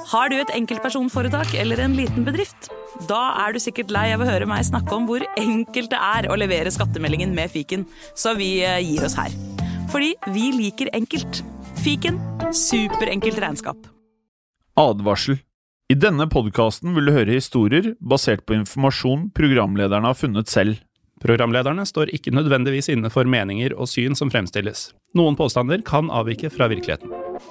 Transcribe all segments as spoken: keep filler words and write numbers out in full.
Har du et enkeltpersonforetak eller en liten bedrift? Da er du sikkert lei av å høre meg snakke om hvor enkelt det er å levere skattemeldingen med Fiken, så vi gir oss her. Fordi vi liker enkelt. Fiken, superenkelt regnskap. Advarsel. I denne podcasten vil du høre historier basert på informasjon programlederne har funnet selv. Programlederne står ikke nødvendigvis inne for meninger og syn som fremstilles. Noen påstander kan avvike fra virkeligheten.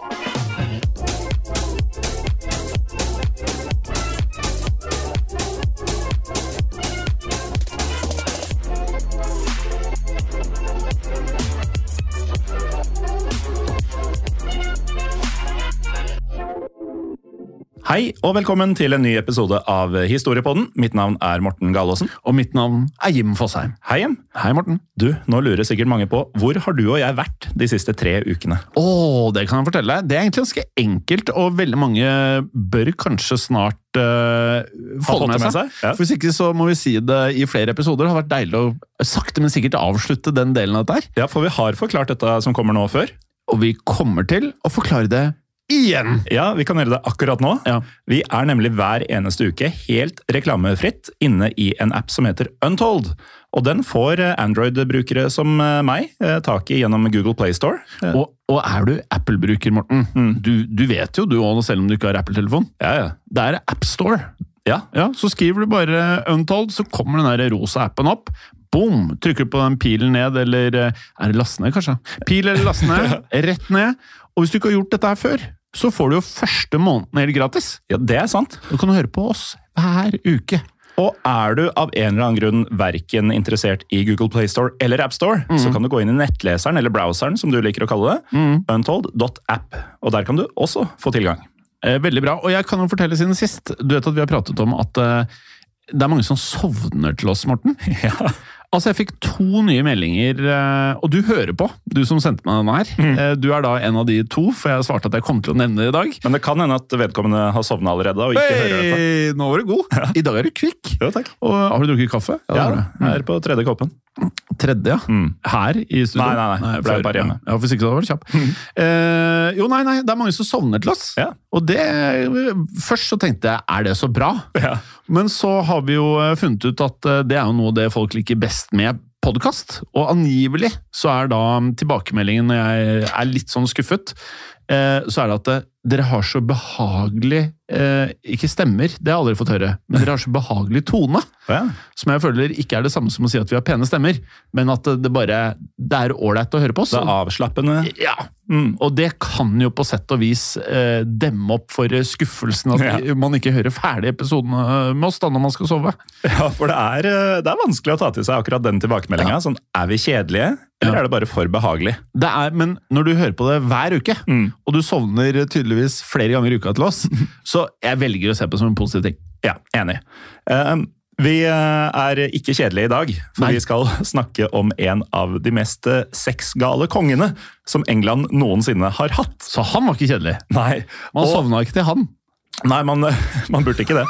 Hei, og velkommen til en ny episode av Historiepodden. Mitt navn er Morten Galaasen. Og mitt navn er Jim Fosheim. Hei, Jim. Hei, Morten. Du, nå lurer sikkert mange på, hvor har du og jeg vært de siste tre ukene? Åh, det kan jeg fortelle deg. Det er egentlig ganske enkelt, og veldig mange bør kanskje snart uh, få det med seg. seg. Ja. For hvis ikke så må vi si det i flere episoder. Det har vært deilig å sakte, men sikkert avslutte den delen av dette her. Ja, for vi har forklart dette som kommer nå før. Og vi kommer til å forklare det igjen. Ja, vi kan gjøre det akkurat nå. Ja. Vi er nemlig hver eneste uke helt reklamefritt inne i en app som heter Untold. Og den får Android-brukere som meg tak i gjennom Google Play Store. Og, og er du Apple-bruker, Morten? Mm. Du, du vet jo du også, selv om du ikke har Apple-telefon. Ja, ja. Det er App Store. Ja. Ja, så skriver du bare Untold, så kommer den der rosa appen opp. Boom! Trykker du på den pilen ned, eller er det last ned, kanskje? Pil eller last ned, rett ned. Og hvis du ikke har gjort dette her før, så får du jo første måneden helt gratis. Ja, det er sant. Du kan høre på oss hver uke. Og er du av en eller annen grunn hverken interessert i Google Play Store eller App Store, mm. så kan du gå inn i nettleseren eller browseren, som du liker å kalle det, mm. untold dot app. Og der kan du også få tilgang. Eh, veldig bra. Og jeg kan jo fortelle siden sist. Du vet at vi har pratet om at eh, det er mange som sovner til oss, Morten. Ja. Altså, jeg fikk to nye meldinger, og du hører på, du som sendte meg denne her. Mm. Du er da en av de to, for jeg svarte at jeg kom til å nevne det i dag. Men det kan hende at vedkommende har sovnet allerede og ikke hey, hører dette. Nå var du god. Ja. I dag er du kvikk. Jo, takk. Og har du drukket kaffe? Ja, jeg er på tredje koppen. Tredje, ja. Mm. Her i studio? Nei, nei, nei. Ble bare hjemme. Ja, for sikkert var det kjapp. Mm. Eh, jo, nei, nei, det er mange som sovner til oss. Ja. Og det, først så tenkte jeg, er det så bra? Ja. Men så har vi jo funnet ut at det er jo noe det folk liker best med podcast, og angivelig så er da tilbakemeldingen når jeg er litt sånn skuffet, eh, så er det at det, dere har så behagelig, eh, ikke stemmer, det har jeg aldri fått høre, men dere har så behagelig tone, ja. Som jeg føler ikke er det samme som å si at vi har pene stemmer, men at det bare, det er ordentlig å høre på oss. Det er avslappende. Ja, mm. Og det kan jo på sett og vis eh, demme opp for skuffelsen at ja. man ikke hører ferdig episoden med oss da når man skal sove. Ja, for det er, det er vanskelig å ta til seg akkurat den tilbakemeldingen. Ja. Sånn, er vi kjedelige, eller ja. er det bare for behagelig? Det er, men når du hører på det hver uke, mm. og du sovner tydeligvis flere ganger i uka til oss, så jeg velger å se på det som en positiv ting. Ja, enig. Um, vi er ikke kjedelige i dag, for Nei. vi skal snakke om en av de mest sexgale kongene som England noensinne har hatt. Så han var ikke kjedelig? Nei. Man og, sovna ikke til han? Nei, man, man burde ikke det.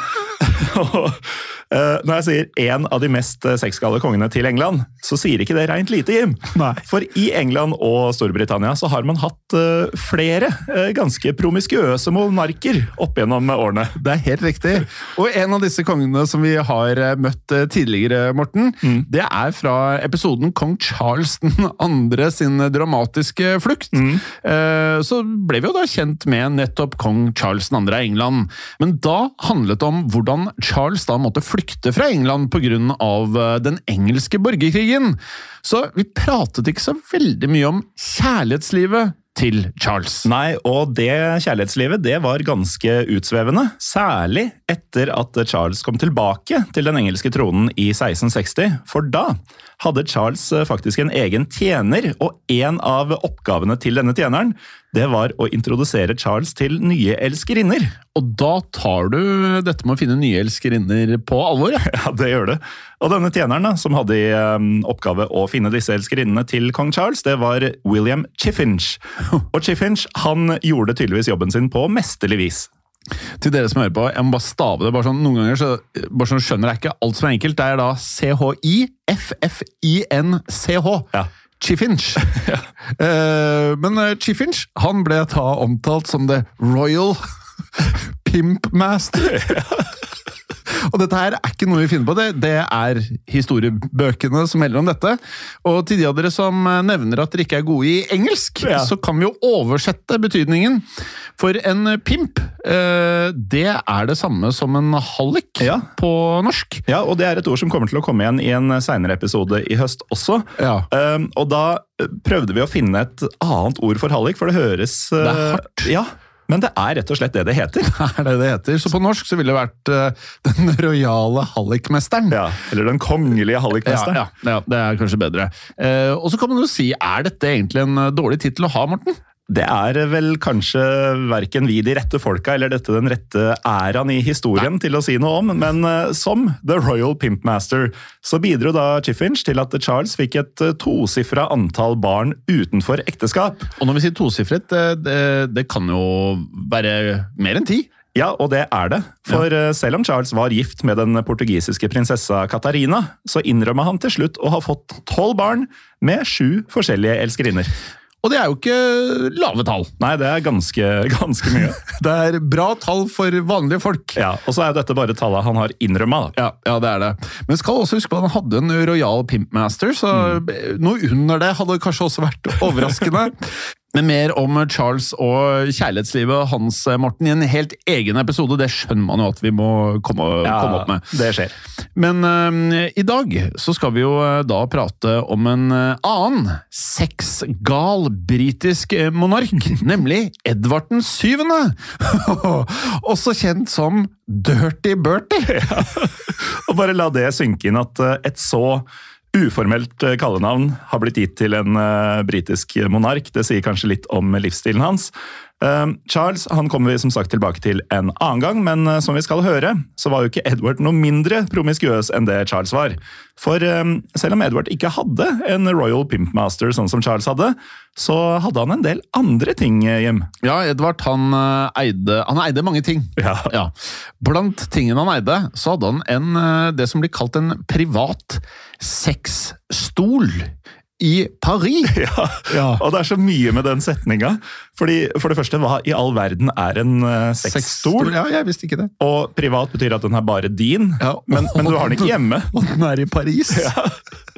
Og Uh, når jeg sier en av de mest sexgale kongene til England, så sier ikke det rent lite, Jim. Nei. For i England og Storbritannia så har man hatt uh, flere uh, ganske promiskuøse monarker opp gjennom årene. Det er helt riktig. Og en av disse kongene som vi har møtt tidligere, Morten, mm. det er fra episoden Kong Charles den andre sin dramatiske flukt. Mm. Uh, så ble vi jo da kjent med nettopp Kong Charles den andre av England. Men da handlet det om hvordan Charles da måtte flykte fra England på grunn av den engelske borgerkrigen. Så vi pratet ikke så veldig mye om kjærlighetslivet til Charles. Nei, og det kjærlighetslivet, det var ganske utsvevende. Særlig etter at Charles kom tilbake til den engelske tronen i seksten seksti. For da hadde Charles faktisk en egen tjener, og en av oppgavene til denne tjeneren, det var å introdusere Charles til nye elskerinner. Og da tar du dette med å finne nye elskerinner på alvor, ja? Ja, det gjør det. Og denne tjeneren da, som hadde i um, oppgave å finne disse elskerinnene til kong Charles, det var William Chiffinch. Og Chiffinch, han gjorde tydeligvis jobben sin på mesterlig vis. Til dere som hører på, jeg må bare stave det, bare sånn, noen ganger så, bare sånn skjønner jeg ikke alt som er enkelt, det er da C H I F F I N C H. Ja. Chiffinch. Ja. uh, men uh, Chiffinch, han ble da omtalt som The Royal Pimpmaster. Og dette her er ikke noe vi finner på, det, det er historiebøkene som melder om dette. Og til de av dere som nevner at dere ikke er gode i engelsk, ja. Så kan vi jo oversette betydningen. For en pimp, det er det samme som en hallik ja. På norsk. Ja, og det er et ord som kommer til å komme igjen i en senere episode i høst også. Ja. Og da prøvde vi å finne et annet ord for hallik, for det høres... Det er hardt. Ja. Men det er rett og slett det det heter. Det er det det heter. Så på norsk så ville det vært uh, den rojale hallikmesteren. Ja, eller den kongelige hallikmesteren. Ja, ja, ja, det er kanskje bedre. Uh, og så kan man jo si, er dette egentlig en dårlig titel å ha, Morten? Det er vel kanskje hverken vi de rette folka eller dette den rette æraen i historien Nei. Til å si noe om, men uh, som The Royal Pimpmaster så bidro da Chiffinch til at Charles fikk et uh, tosifret antall barn utenfor ekteskap. Og når vi sier tosifret, det, det, det kan jo være mer enn ti. Ja, og det er det. For ja. Selv om Charles var gift med den portugisiske prinsessa Katarina, så innrømmer han til slutt å ha fått tolv barn med sju forskjellige elskerinner. Og det er jo ikke lave tall. Nei, det er ganske, ganske mye. Det er bra tall for vanlige folk. Ja, og så er jo dette bare tallet han har innrømmet. Ja, ja, det er det. Men skal også huske på at han hadde en Royal Pimpmaster, så mm. noe under det hadde kanskje også vært overraskende. Men mer om Charles og kjærlighetslivet hans, Morten, i en helt egen episode. Det skjønner man jo at vi må komme, ja, komme opp med. Det skjer. Men uh, i dag så skal vi jo uh, da prate om en uh, annen sexgal britisk monark, nemlig Edvard den syvende. Også kjent som Dirty Bertie. Ja. Og bare la det synke inn at uh, et så uformelt kallenavn har blitt gitt til en uh, britisk monark. Det sier kanskje litt om livsstilen hans. Uh, Charles han kommer vi som sagt tilbake til en annen gang, men uh, som vi skal høre, så var jo ikke Edward noe mindre promiskuøs enn det Charles var. For uh, selv om Edward ikke hadde en Royal Pimpmaster sånn som Charles hadde, så hadde han en del andre ting hjem. Ja, Edvard han eide, han eide mange ting. Ja. Ja. Blant tingene han eide, så hadde han en, det som blir kalt en privat sexstol i Paris. Ja. Ja. Og det er så mye med den setninga. Fordi for det første, hva i all verden er en uh, sexstol? Ja, jeg visste ikke det. Og privat betyr at den er bare din, ja. men, men du har den ikke hjemme. Og den er i Paris. Ja.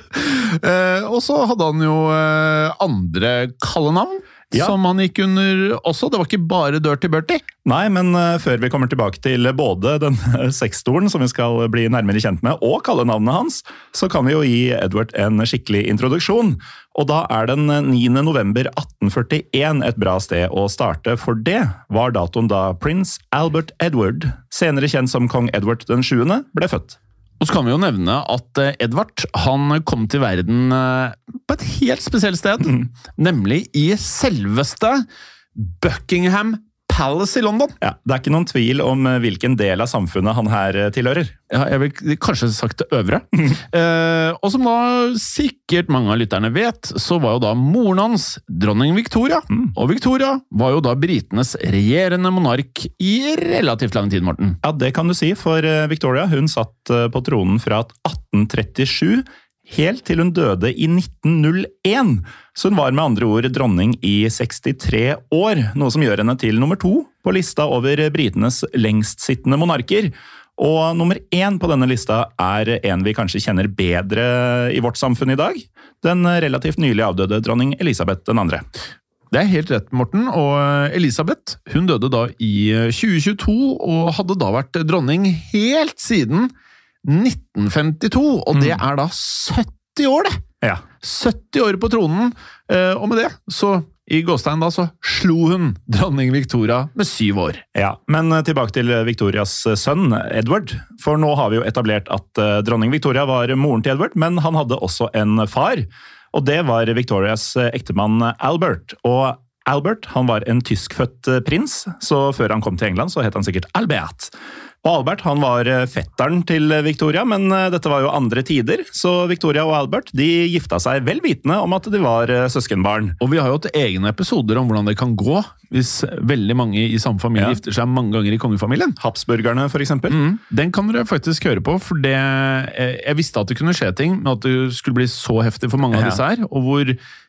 eh, og så hadde han jo eh, andre kallenavn. Ja. Som han gikk under også. Det var ikke bare Dirty Bertie. Nei, men uh, før vi kommer tilbake til både den uh, sexstolen som vi skal bli nærmere kjent med, og kallenavnet hans, så kan vi jo gi Edward en skikkelig introduksjon. Og da er den niende november atten førtien et bra sted å starte, for det var datoen da prins Albert Edward, senere kjent som kong Edward den sjuende, ble født. Og så kan vi jo nevne at Edvard han kom til verden på et helt spesielt sted, mm. nemlig i selveste Buckingham Palace i London. Ja, det er ikke noen tvil om hvilken del av samfunnet han her tilhører. Ja, jeg vil kanskje sagt det øvre. Mm. Eh, og som da sikkert mange av lytterne vet, så var jo da moren hans dronning Victoria. Mm. Og Victoria var jo da britenes regjerende monark i relativt lang tid, Morten. Ja, det kan du si, for Victoria hun satt på tronen fra atten trettisju helt til hun døde i nitten null én. Så hun var med andre ord dronning i sekstitre år, noe som gjør henne til nummer to på lista over britenes lengstsittende monarker. Og nummer én på denne lista er en vi kanskje kjenner bedre i vårt samfunn i dag. Den relativt nylig avdøde dronning Elisabeth den andre. Det er helt rett, Morten, og Elisabeth hun døde da i tjue tjueto og hadde da vært dronning helt siden nitten femtito, og det er da sytti år det! Ja. sytti år på tronen, og med det, så i gåstein da, så slo hun dronning Victoria med syv år. Ja, men tilbake til Victorias sønn, Edward. For nå har vi jo etablert at dronning Victoria var moren til Edward, men han hadde også en far, og det var Victorias ektemann Albert. Og Albert, han var en tyskfødt prins, så før han kom til England så het han sikkert Albert. Og Albert han var fetteren til Victoria, men dette var jo andre tider, så Victoria og Albert de gifta seg vel vitende om at de var søskenbarn. Og vi har jo hatt egne episoder om hvordan det kan gå hvis veldig mange i samme familie ja. Gifter seg mange ganger i kongefamilien. Habsburgerne for eksempel. Mm, den kan dere faktisk høre på, for det, jeg visste at det kunne skje ting, men at det skulle bli så heftig for mange ja. Av disse her, og hvor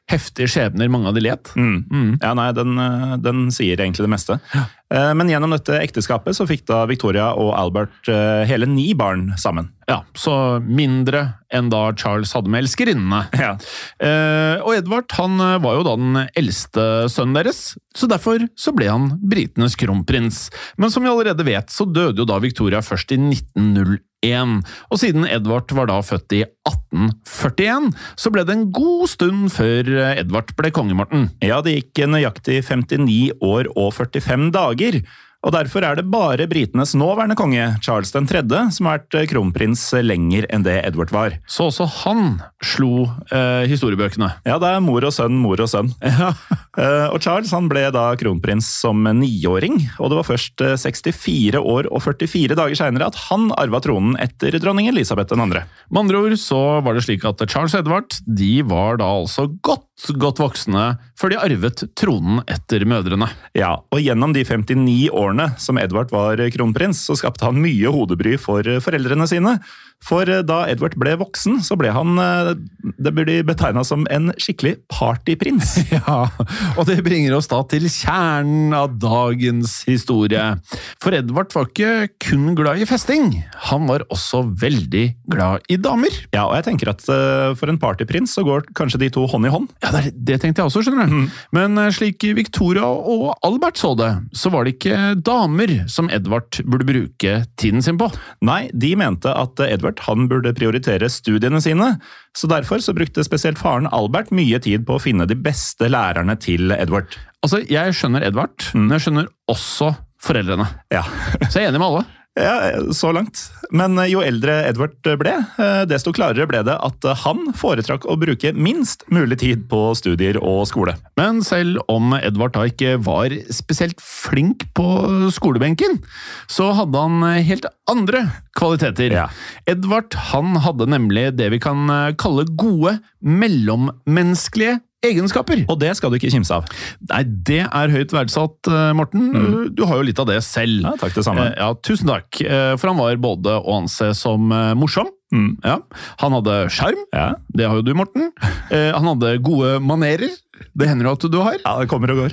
heftige skjebner mange av de let. Mm. Mm. Ja, nei, den, den sier egentlig det meste. Ja. Men gjennom dette ekteskapet så fikk da Victoria og Albert hele ni barn sammen. Ja, så mindre enn da Charles hadde med elskerinnene. Ja. Eh, og Edvard, han var jo da den eldste sønnen deres, så derfor så ble han britenes kronprins. Men som vi allerede vet, så døde jo da Victoria først i nitten null én. Og siden Edvard var da født i atten førtien, så ble det en god stund før Edvard ble konge, Morten. Ja, det gikk nøyaktig femtini år og førtifem dager. Og derfor er det bare britenes nåværende konge, Charles den tredje, som har vært kronprins lenger enn det Edward var. Så også han slo eh, historiebøkene. Ja, det er mor og sønn, mor og sønn. Ja. eh, og Charles han ble da kronprins som niåring, og det var først sekstifire år og førtifire dager senere at han arva tronen etter dronning Elisabeth den andre. Med andre ord så var det slik at Charles og Edward, de var da altså godt, godt voksne før de arvet tronen etter mødrene. Ja, og gjennom de femtini årene som Edvard var kronprins, så skapte han mye hodebry for foreldrene sine. For da Edvard ble voksen, så ble han, det blir betegnet som en skikkelig partyprins. Ja, og det bringer oss da til kjernen av dagens historie. For Edvard var ikke kun glad i festing, han var også veldig glad i damer. Ja, og jeg tenker at for en partyprins så går kanskje de to hånd i hånd. Ja, det, det tenkte jeg også, skjønner du. Mm. Men slik Victoria og Albert så det, så var det ikke damer som Edvard burde bruke tiden sin på. Nei, de mente at Edvard han burde prioritere studiene sine, så derfor så brukte spesielt faren Albert mye tid på å finne de beste lærerne til Edvard. Altså, jeg skjønner Edvard, mm. men jeg skjønner også foreldrene. Ja. Så jeg er enig med alle. Ja, så langt. Men jo eldre Edvard ble, desto klarere ble det at han foretrakk å bruke minst mulig tid på studier og skole. Men selv om Edvard da ikke var spesielt flink på skolebenken, så hadde han helt andre kvaliteter. Ja. Edvard, han hadde nemlig det vi kan kalle gode mellommenneskelige egenskaper. Og det skal du ikke kimse av. Nei, det er høyt verdsatt, Morten. Mm. Du har jo litt av det selv. Ja, takk det samme. Ja, tusen takk. For han var både å anse som morsom. Mm. Ja. Han hadde skjerm. Ja. Det har jo du, Morten. Han hadde gode manerer. Det hender jo at du har. Ja, det kommer og går.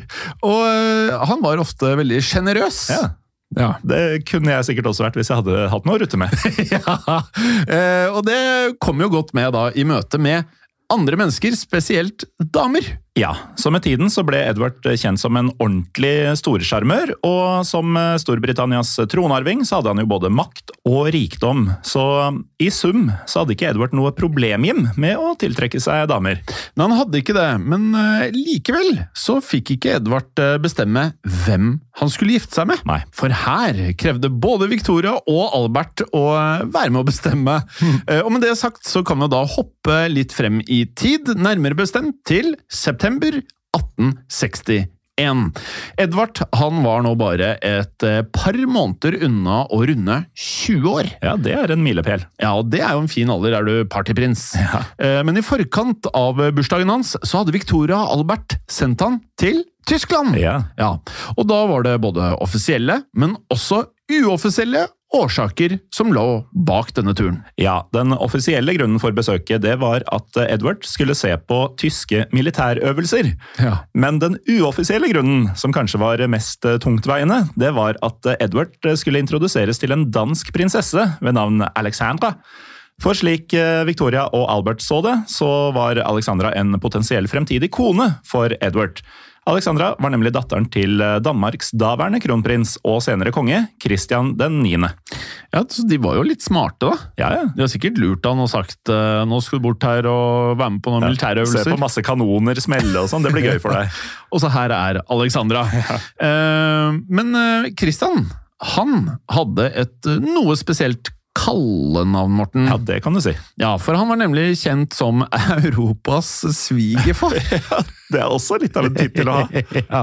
Og han var ofte veldig generøs. Ja. Ja, det kunne jeg sikkert også vært hvis jeg hadde hatt noe å rutte med. Ja, og det kom jo godt med da i møte med andre mennesker, spesielt damer. Ja, så med tiden så ble Edvard kjent som en ordentlig storsjarmør, og som Storbritannias tronarving så hadde han jo både makt og rikdom. Så i sum så hadde ikke Edvard noe problem med å tiltrekke seg damer. Nei, han hadde ikke det, men likevel så fikk ikke Edvard bestemme hvem han skulle gifte seg med. Nei. For her krevde både Victoria og Albert å være med å bestemme. Mm. Og med det sagt så kan vi da hoppe litt frem i tid, nærmere bestemt til september atten sekstien. Edvard, han var nå bare et par måneder unna å runde tjue år. Ja, det er en milepæl. Ja, og det er jo en fin alder, er du partyprins. Ja. Men i forkant av bursdagen hans, så hadde Victoria og Albert sendt han til Tyskland. Ja. Ja. Og da var det både offisielle, men også uoffisielle årsaker som lå bak denne turen. Ja, den offisielle grunnen for besøket det var at Edward skulle se på tyske militærøvelser. Ja. Men den uoffisielle grunnen, som kanskje var mest tungtveiende, det var at Edward skulle introduseres til en dansk prinsesse ved navn Alexandra. For slik Victoria og Albert så det, så var Alexandra en potensiell fremtidig kone for Edward. Alexandra var nemlig datteren til Danmarks daværende kronprins og senere konge, Christian den niende. Ja, så de var jo litt smarte da. Ja, ja. De har sikkert lurt han og sagt, nå skal du bort her og være med på noen ja, militærøvelser. Se på masse kanoner, smelle og sånn, det blir gøy for deg. Og så her er Alexandra. Ja. Uh, men uh, Christian, han hadde et uh, noe spesielt kallenavn, Morten. Ja, det kan du si. Ja, for han var nemlig kjent som Europas svigerfar. Ja, det er også litt av en tittel å ha. Ja.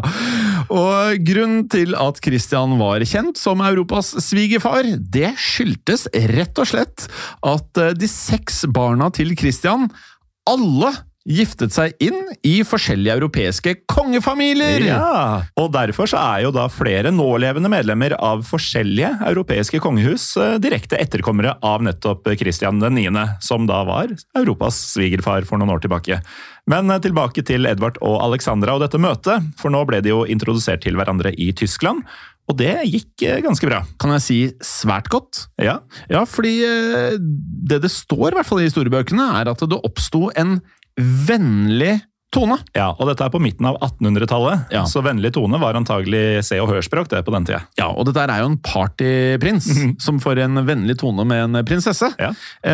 Og grunnen til at Christian var kjent som Europas svigerfar, det skyldtes rett og slett at de seks barna til Christian alle giftet seg inn i forskjellige europeiske kongefamilier. Ja, og derfor så er jo da flere nålevende medlemmer av forskjellige europeiske kongehus direkte etterkommere av nettopp Kristian den niende, som da var Europas svigerfar for noen år tilbake. Men tilbake til Edvard og Alexandra og dette møtet, for nå ble de jo introdusert til hverandre i Tyskland, og det gikk ganske bra. Kan jeg si svært godt? Ja. Ja, fordi det det står i hvert fall i historiebøkene er at det oppstod en vennlig tone. Ja, og dette er på midten av attenhundretallet, ja. Så vennlig tone var antagelig se- og hørspråk det på den tida. Ja, og dette er jo en partyprins, mm-hmm. som får en vennlig tone med en prinsesse. Ja.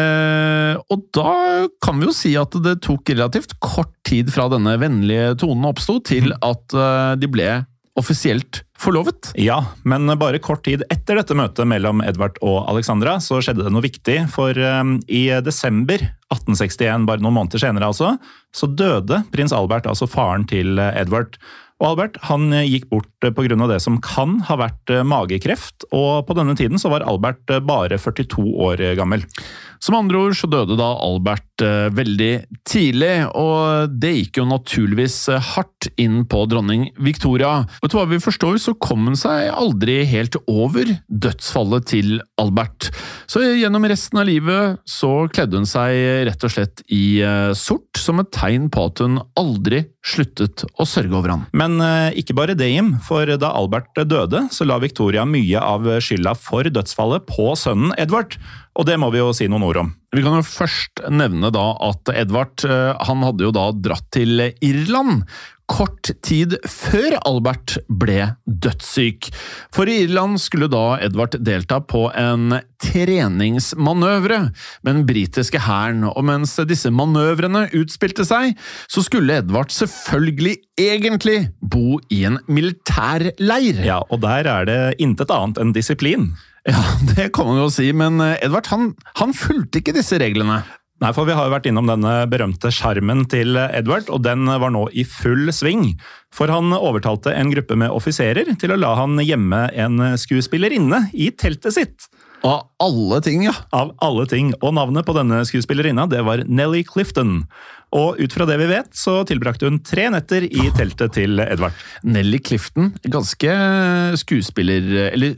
Eh, og da kan vi jo si at det tok relativt kort tid fra denne vennlige tonen oppstod til mm. at uh, de ble offisielt forlovet. Ja, men bare kort tid etter dette møtet mellom Edvard og Alexandra så skjedde det noe viktig, for um, i desember atten sekstien, bare noen måneder senere altså, så døde prins Albert, altså faren til Edvard. Og Albert, han gikk bort på grunn av det som kan ha vært magekreft, og på denne tiden så var Albert bare førtito år gammel. Som andre ord så døde da Albert eh, veldig tidlig, og det gikk jo naturligvis hardt inn på dronning Victoria. Vet du hva vi forstår, så kom hun seg aldri helt over dødsfallet til Albert. Så gjennom resten av livet så kledde hun seg rett og slett i eh, sort, som et tegn på at hun aldri sluttet å sørge over han. Men eh, ikke bare det, Jim, for da Albert døde, så la Victoria mye av skylda for dødsfallet på sønnen Edvard. Og det må vi jo si noen ord om. Vi kan jo først nevne da at Edvard, han hadde jo da dratt til Irland kort tid før Albert ble dødssyk. For i Irland skulle da Edvard delta på en treningsmanøvre med den britiske hæren, og mens disse manøvrene utspilte seg, så skulle Edvard selvfølgelig egentlig bo i en militærleir. Ja, og der er det intet annet enn disiplin. Ja, det kan man jo si, men Edvard, han, han fulgte ikke disse reglene. Nei, for vi har jo vært innom denne berømte skjermen til Edvard, og den var nå i full sving. For han overtalte en gruppe med offiserer til å la han gjemme en skuespillerinne i teltet sitt. Av alle ting, ja. Av alle ting, og navnet på denne skuespillerinna, det var Nellie Clifton. Og ut fra det vi vet, så tilbrakte hun tre netter i teltet til Edvard. Nellie Clifton, ganske skuespiller, eller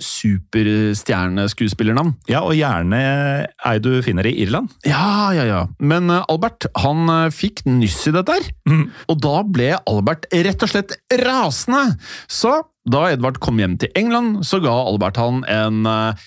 superstjerneskuespillernavn. Ja, og gjerne ei du finner i Irland. Ja, ja, ja. Men Albert, han fikk nyss i dette her. Mm. Og da ble Albert rett og slett rasende. Så da Edvard kom hjem til England, så ga Albert han en...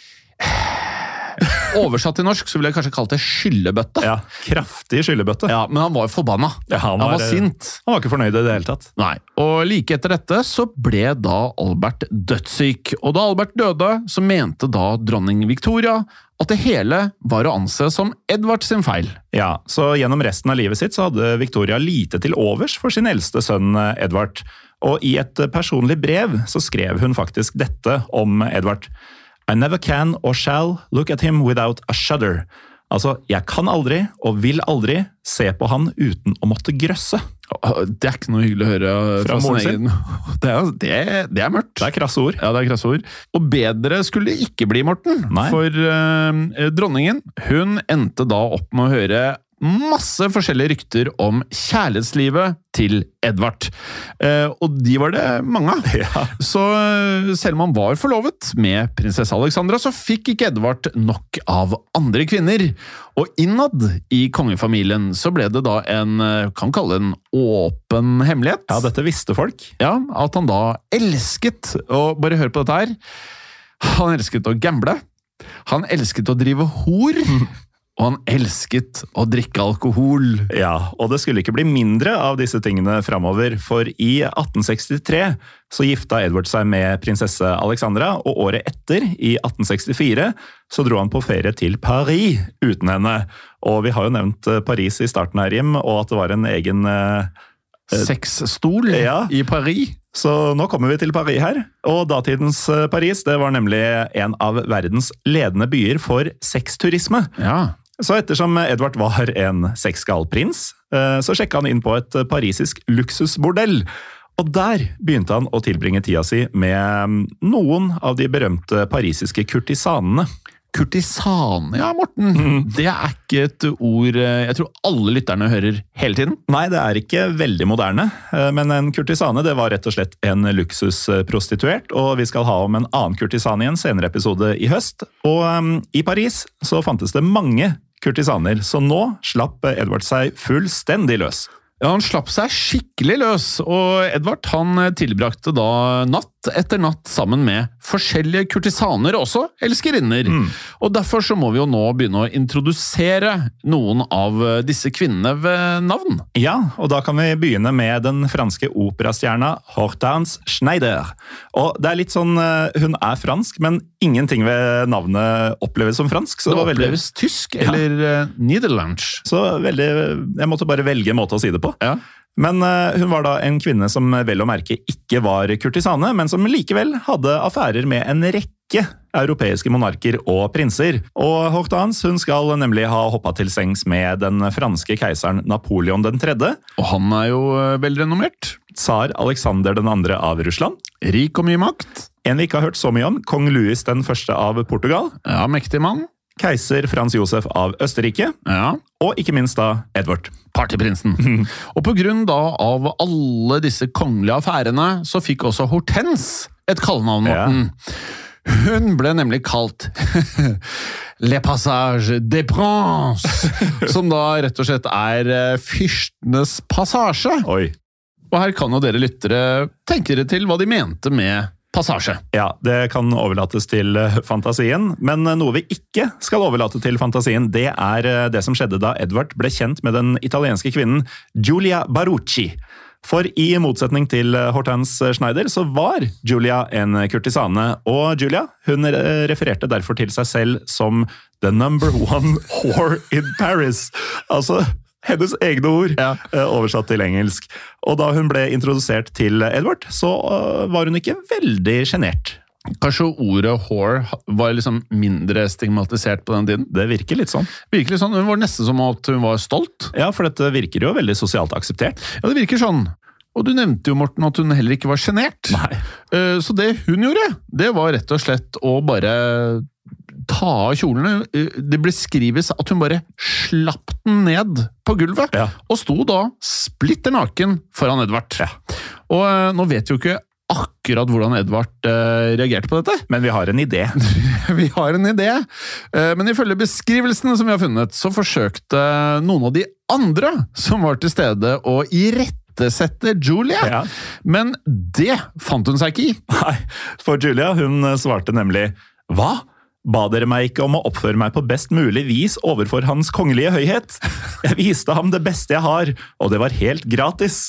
Oversatt til norsk så ville jeg kanskje kalt det skyllebøtte. Ja, kraftig skyllebøtte. Ja, men han var forbanna. Ja, han, var, han var sint. Han var ikke fornøyd i det hele tatt. Nei, og like etter dette så ble da Albert dødssyk. Og da Albert døde, så mente da dronning Victoria at det hele var å anse som Edvard sin feil. Ja, så gjennom resten av livet sitt så hadde Victoria lite til overs for sin eldste sønn Edvard. Og i et personlig brev så skrev hun faktisk dette om Edvard. I never can or shall look at him without a shudder. Altså, jeg kan aldri og vil aldri se på han uten å måtte grøsse. Det er ikke noe hyggelig å høre fra, fra sin egen. Det er, det, er, det er mørkt. Det er krasse ord. Ja, det er krasse ord. Og bedre skulle det ikke bli, Morten. Nei. For uh, dronningen, hun endte da opp med å høre masse forskjellige rykter om kjærlighetslivet til Edvard. Eh, og de var det mange av. Ja. Så selv om han var forlovet med prinsesse Alexandra, så fikk ikke Edvard nok av andre kvinner. Og innad i kongefamilien så ble det da en, kan kalle det en åpen hemmelighet. Ja, dette visste folk. Ja, at han da elsket, og bare hør på dette her, han elsket å gamble, han elsket å drive hor, og han elsket å drikke alkohol. Ja, og det skulle ikke bli mindre av disse tingene fremover, for i atten sekstitre så gifta Edvard seg med prinsesse Alexandra, og året etter, i atten sekstifire, så dro han på ferie til Paris uten henne. Og vi har jo nevnt Paris i starten her, Jim, og at det var en egen... Eh, Sexstol ja. I Paris. Så nå kommer vi til Paris her, og datidens Paris, det var nemlig en av verdens ledende byer for sexturisme. Ja. Så ettersom Edvard var en sexgal prins, så sjekket han inn på et parisisk luksusbordell. Og der begynte han å tilbringe tida si med noen av de berømte parisiske kurtisanene. kurtisane, ja, Morten. Mm. Det er ikke et ord jeg tror alle lytterne hører hele tiden. Nei, det er ikke veldig moderne, men en kurtisane det var rett og slett en luksusprostituert, og vi skal ha om en annen kurtisane i en senere episode i høst. Og um, i Paris så fantes det mange kurtisaner, så nå slapp Edvard seg fullstendig løs. Ja, han slapp seg skikkelig løs, og Edvard han tilbrakte da natt etter natt sammen med forskjellige kurtisaner, også elskerinner. Mm. Og derfor så må vi jo nå begynne å introdusere noen av disse kvinnene ved navn. Ja, og da kan vi begynne med den franske operastjerna Hortense Schneider. Og det er litt sånn, hun er fransk, men ingenting ved navnet oppleves som fransk. Så det, det oppleves veldig... tysk eller ja. Nederlands. Så veldig, jeg måtte bare velge en måte å si det på. Ja. Men uh, hun var da en kvinne som vel å merke ikke var kurtisane, men som likevel hadde affærer med en rekke europeiske monarker og prinser. Og Hortense hun skal nemlig ha hoppet til sengs med den franske keiseren Napoleon den tredje. Og han er jo velrenommert. Tsar Alexander den andre av Russland. Rik og mye makt. En vi ikke har hørt så mye om, kong Louis den første av Portugal. Ja, mektig mann. Keiser Frans Josef av Østerrike, ja. Og ikke minst da Edvard. Partyprinsen. Og på grunn da av alle disse kongelige affærene, så fikk også Hortense et kallenavn, Morten. Ja. Hun ble nemlig kalt Le Passage des Princes, som da rett og slett er fyrstenes passasje. Oi. Og her kan jo dere lyttere tenke dere til hva de mente med passasje. Ja, det kan overlates til fantasien, men noe vi ikke skal overlate til fantasien, det er det som skjedde da Edvard ble kjent med den italienske kvinnen Giulia Barucci. For i motsetning til Hortense Schneider så var Giulia en kurtisane, og Giulia hun refererte derfor til seg selv som the number one whore in Paris. Altså... hennes egne ord, ja. Oversatt til engelsk. Og da hun ble introdusert til Edvard, så var hun ikke veldig genert. Kanskje ordet whore var liksom mindre stigmatisert på den tiden? Det virker litt sånn. Virkelig sånn. Hun var nesten som at hun var stolt. Ja, for dette virker jo veldig sosialt akseptert. Ja, det virker sånn. Og du nevnte jo, Morten, at hun heller ikke var genert. Nei. Så det hun gjorde, det var rett og slett å bare... ta av kjolene. Det beskrives at hun bare slapp den ned på gulvet, ja. Og sto da splitter naken foran Edvard. Ja. Og uh, nå vet vi jo ikke akkurat hvordan Edvard uh, reagerte på dette. Men vi har en idé. Vi har en idé. Uh, men ifølge beskrivelsene som vi har funnet, så forsøkte noen av de andre som var til stede å irettesette Giulia. Ja. Men det fant hun seg ikke i. Nei, for Giulia, hun svarte nemlig, hva? Ba dere meg ikke om å oppføre meg på best mulig vis overfor hans kongelige høyhet? Jeg viste ham det beste jeg har, og det var helt gratis.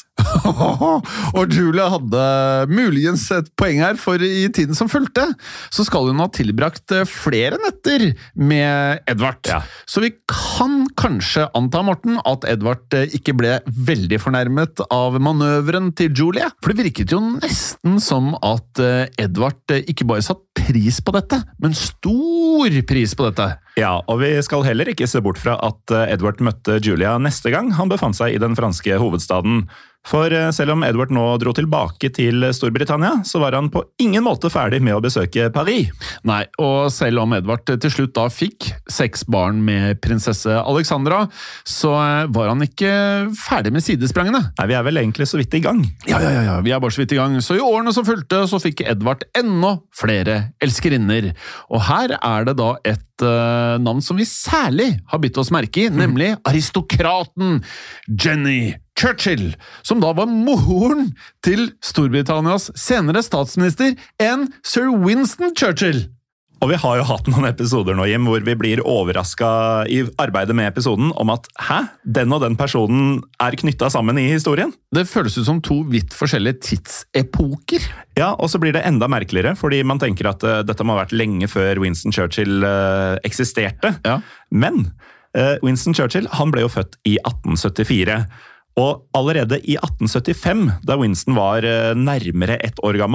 Og Giulia hadde muligens et poeng her, for i tiden som fulgte, så skal hun ha tilbrakt flere netter med Edvard. Ja. Så vi kan kanskje anta, Morten, at Edvard ikke ble veldig fornærmet av manøveren til Giulia. For det virket jo nesten som at Edvard ikke bare satt pris på dette, men stor pris på dette. Ja, og vi skal heller ikke se bort fra at Edvard møtte Giulia neste gang han befant seg i den franske hovedstaden. For selv om Edvard nå dro tilbake til Storbritannia, så var han på ingen måte ferdig med å besøke Paris. Nei, og selv om Edvard til slutt da fikk seks barn med prinsesse Alexandra, så var han ikke ferdig med sidesprangene. Nei, vi er vel egentlig så vidt i gang. Ja, ja, ja, vi er bare så vidt i gang. Så i årene som fulgte, så fikk Edvard enda flere elskerinner. Og her er det da et uh, navn som vi særlig har bitt oss merke i, mm. nemlig aristokraten Jenny Churchill, som da var moren til Storbritannias senere statsminister enn Sir Winston Churchill. Og vi har jo hatt noen episoder nå, Jim, hvor vi blir overrasket i arbeidet med episoden om at hæ, den og den personen er knyttet sammen i historien. Det føles ut som to vidt forskjellige tidsepoker. Ja, og så blir det enda merkeligere, fordi man tenker at uh, dette må ha vært lenge før Winston Churchill uh, eksisterte. Ja. Men uh, Winston Churchill, han ble jo født i atten syttifire. Og allerede i atten syttifem, da Winston var nærmere ett år gammel,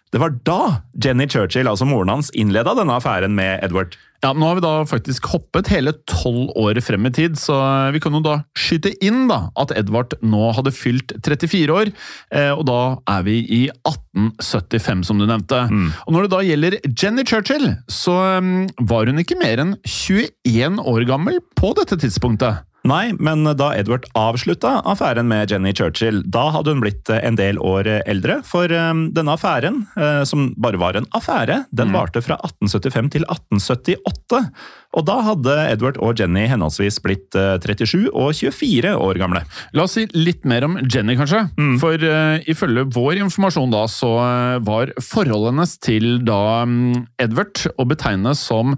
det var da Jenny Churchill, altså moren hans, innledet denne affæren med Edward. Ja, nå har vi da faktisk hoppet hele tolv år frem i tid, så vi kan jo da skyte inn da, at Edward nå hadde fylt trettifire år, og da er vi i atten syttifem, som du nevnte. Mm. Og når det da gjelder Jenny Churchill, så var hun ikke mer enn tjueen år gammel på dette tidspunktet. Nei, men da Edward avsluttet affæren med Jenny Churchill, da hadde hun blitt en del år eldre, for denne affæren, som bare var en affære, den varte fra atten syttifem til atten syttiåtte. Og da hadde Edward og Jenny henholdsvis blitt trettisju og tjuefire år gamle. La oss si litt mer om Jenny, kanskje. Mm. For uh, ifølge vår informasjon da, så var forholdet hennes til da um, Edward å betegne som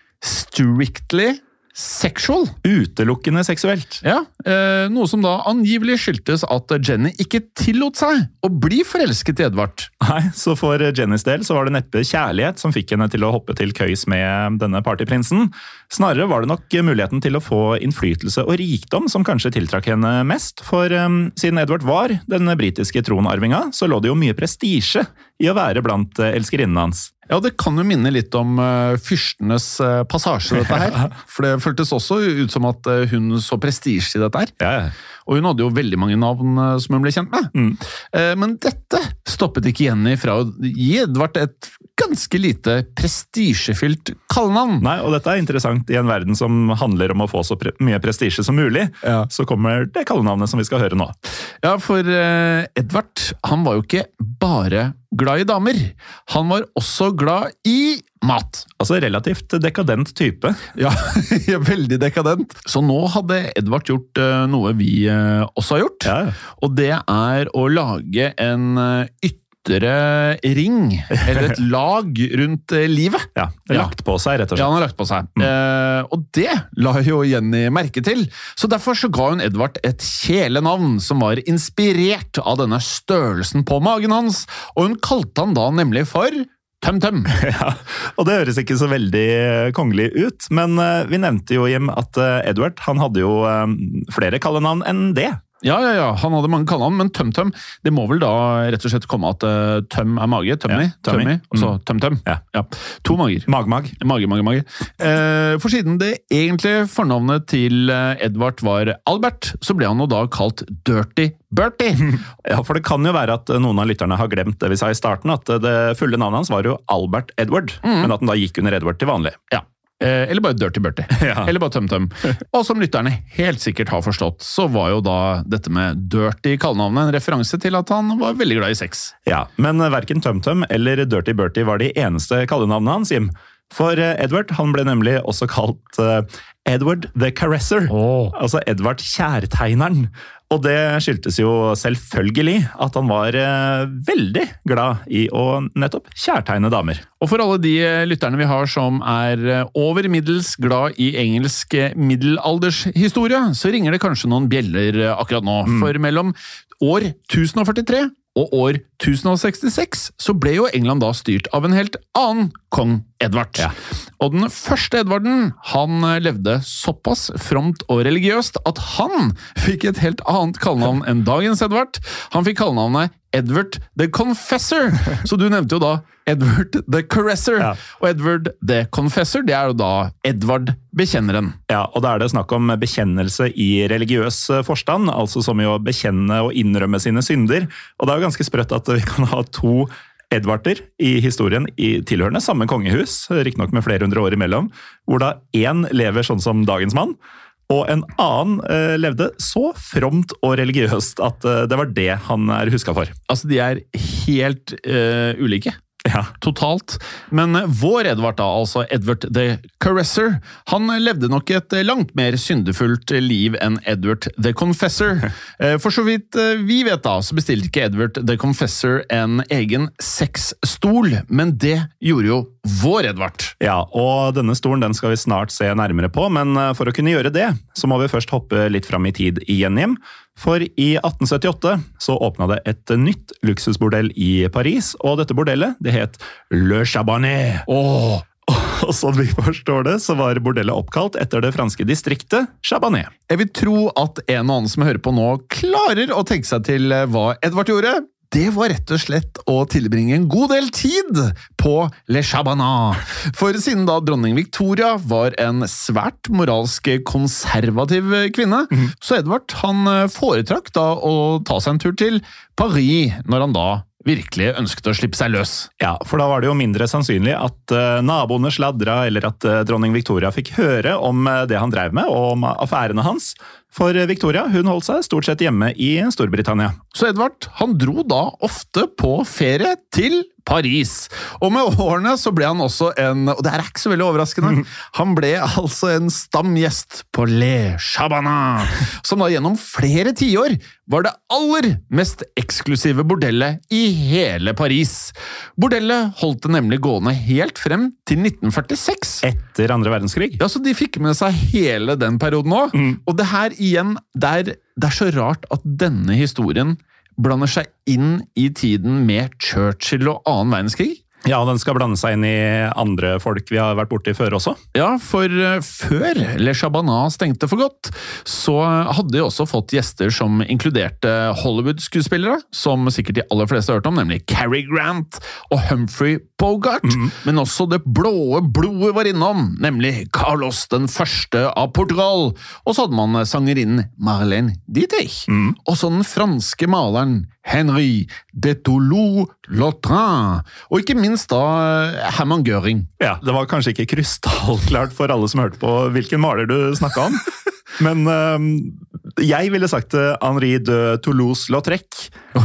strictly sexual. Utelukkende seksuelt. Ja, eh, noe som da angivelig skyldtes at Jenny ikke tillot seg å bli forelsket i Edward. Nei, så for Jennys del så var det neppe kjærlighet som fikk henne til å hoppe til køys med denne partyprinsen. Snarere var det nok muligheten til å få innflytelse og rikdom som kanskje tiltrakk henne mest, for um, siden Edward var den britiske tronarvinga, så lå det jo mye prestisje i å være blant uh, elskerinnene hans. Ja, det kan jo minne litt om uh, fyrstenes uh, passasje, dette her. For det føltes også ut som at uh, hun så prestisje i dette her. Ja, ja. Og hun hadde jo veldig mange navn uh, som hun ble kjent med. Mm. Uh, men dette stoppet ikke Jenny fra å gi Edvard et ganske lite prestisjefylt kallenavn. Nei, og dette er interessant i en verden som handler om å få så pre- mye prestisje som mulig. Ja. Så kommer det kallenavnet som vi skal høre nå. Ja, for uh, Edvard, han var jo ikke bare glad i damer. Han var også glad i mat. Altså relativt dekadent type. Ja, veldig dekadent. Så nå hadde Edvard gjort uh, noe vi uh, også har gjort. Ja. Og det er å lage en uh, ytterligere ring, eller et lag rundt uh, livet. Ja, lagt på seg, rett og slett. Ja, han har lagt på seg. Mm. Uh, og det la jo Jenny merke til. Så derfor så ga hun Edvard et kjælenavn som var inspirert av denne størrelsen på magen hans, og hun kalte han da nemlig for Tøm-Tøm. Ja, og det høres ikke så veldig kongelig ut, men uh, vi nevnte jo, Jim, at uh, Edward, han hadde jo uh, flere kallenavn enn det. Ja, ja, ja, han hadde mange kallenavn, men Tøm-Tøm, det må vel da rett og slett komme at uh, Tøm er mage, Tømmi, ja, Tømmi, og så Tøm-Tøm. Ja. Ja. To mager. Mag-mag. Mage, mage, mage. Uh, for siden det egentlige fornavnet til uh, Edvard var Albert, så ble han jo da kalt Dirty Bertie. Ja, for det kan jo være at noen av lytterne har glemt det vi sa i starten, at det fulle navnet hans var jo Albert Edward, mm. men at den da gikk under Edward til vanlig. Ja. Eller bare Dirty Bertie. Ja. Eller bare Tøm-Tøm. Og som lytterne helt sikkert har forstått, så var jo da dette med Dirty kallenavnet en referanse til at han var veldig glad i sex. Ja, men hverken Tøm-Tøm eller Dirty Bertie var de eneste kallenavnene hans, Jim. For Edward, han ble nemlig også kalt uh, Edward the Caresser. Oh. Altså Edward Kjærtegneren. Og det skyldtes jo selvfølgelig at han var uh, veldig glad i å nettopp kjærtegne damer. Og for alle de lytterne vi har som er over middels glad i engelsk middelaldershistorie, så ringer det kanskje noen bjeller akkurat nå. Mm. For mellom år tusen og førtitre og år tusen og sekstiseks så ble jo England da styrt av en helt annen kong Edvard. Ja. Og den første Edvarden, han levde såpass fromt og religiøst at han fikk et helt annet kallenavn enn dagens Edvard. Han fikk kallenavnet Edward the Confessor. Så du nevnte jo da Edward the Caresser. Ja. Og Edward the Confessor, det er jo da Edvard Bekjenneren. Ja, og da er det snakk om bekjennelse i religiøs forstand, altså som i å bekjenne og innrømme sine synder. Og det er jo ganske sprøtt at vi kan ha to Edvarder i historien i tilhørende samme kongehus, riktignok med flere hundre år imellom, hvor da én lever sånn som dagens mann, og en annen eh, levde så fromt og religiøst at eh, det var det han er huska for. Altså, de er helt eh, ulike. Ja. Totalt. Men vår Edvard da, altså Edward the Caresser, han levde nok et langt mer syndefullt liv enn Edward the Confessor. For så vidt vi vet da, så bestilte ikke Edward the Confessor en egen sexstol, men det gjorde jo vår Edvard. Ja, og denne stolen den skal vi snart se nærmere på, men for å kunne gjøre det, så må vi først hoppe litt fram i tid igjen, Jim. For i atten syttiåtte så åpna det et nytt luksusbordell i Paris, og dette bordellet, det het Le Chabanais. Åh! Og sånn vi forstår det, så var bordellet oppkalt etter det franske distriktet Chabanais. Jeg vil tro at en og annen som hører på nå klarer å tenke seg til hva Edvard gjorde. det var rett og slett å tilbringe en god del tid på Le Chabanat. For siden da dronning Victoria var en svært moralsk konservativ kvinne, mm. så Edvard han foretrakk da å ta seg en tur til Paris når han da virkelig ønsket å slippe seg løs. Ja, for da var det jo mindre sannsynlig at uh, naboene sladra, eller at uh, dronning Victoria fikk høre om uh, det han drev med, og om affærene hans. For uh, Victoria, hun holdt seg stort sett hjemme i Storbritannia. Så Edvard, han dro da ofte på ferie til Paris. Og med årene så ble han også en, og det er ikke så veldig overraskende, han ble altså en stamgjest på Le Chabanat, som da gjennom flere tiår var det aller mest eksklusive bordellet i hele Paris. Bordellet holdt det nemlig gående helt frem til nitten førtiseks. Etter andre verdenskrig? Ja, så de fikk med seg hele den perioden også. Mm. Og det her igjen, det er, det er så rart at denne historien blander seg inn i tiden med Churchill og annen verdenskrig. Ja, den skal blande seg inn i andre folk vi har vært borte i før også. Ja, for før Le Chabanat stengte for godt, så hadde de også fått gjester som inkluderte Hollywood-skuespillere, som sikkert de aller fleste har hørt om, nemlig Cary Grant og Humphrey Bogart. Mm. Men også det blåe blodet var innom, nemlig Carlos den første av Portugal. Og så hadde man sangerinnen Marlene Dietrich. Mm. Og så den franske maleren Henri de Toulouse-Lautrec, og ikke minst da Hermann Göring. Ja, det var kanskje ikke krystallklart for alle som hørte på hvilken maler du snakket om, men uh, jeg ville sagt Henri de Toulouse-Lautrec.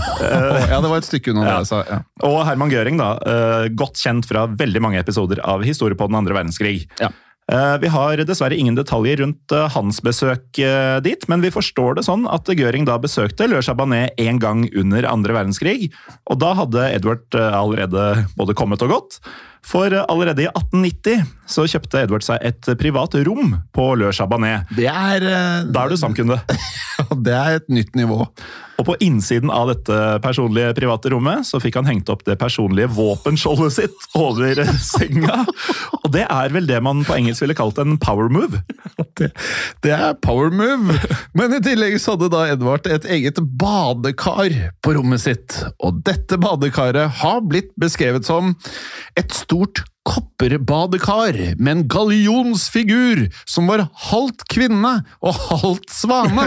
Ja, det var et stykke under det jeg sa. Ja. Og Hermann Göring da, uh, godt kjent fra veldig mange episoder av Historie på den andre verdenskrig. Ja. Vi har dessverre ingen detaljer rundt hans besøk dit, men vi forstår det sånn at Göring da besøkte Le Chabanat en gang under andre verdenskrig, og da hadde Edward allerede både kommet og gått. For allerede i atten nitti så kjøpte Edward seg et privat rom på Le Chabanat. Det er... Da er du samkunde. Det er et nytt nivå. Og på innsiden av dette personlige private rommet så fikk han hengt opp det personlige våpenskjoldet sitt over senga. Og det er vel det man på engelsk ville kalt en power move. Det, det er power move. Men i tillegg så hadde da Edward et eget badekar på rommet sitt. Og dette badekaret har blitt beskrevet som et stort kopperbadekar med en gallionsfigur som var halvt kvinne og halvt svane.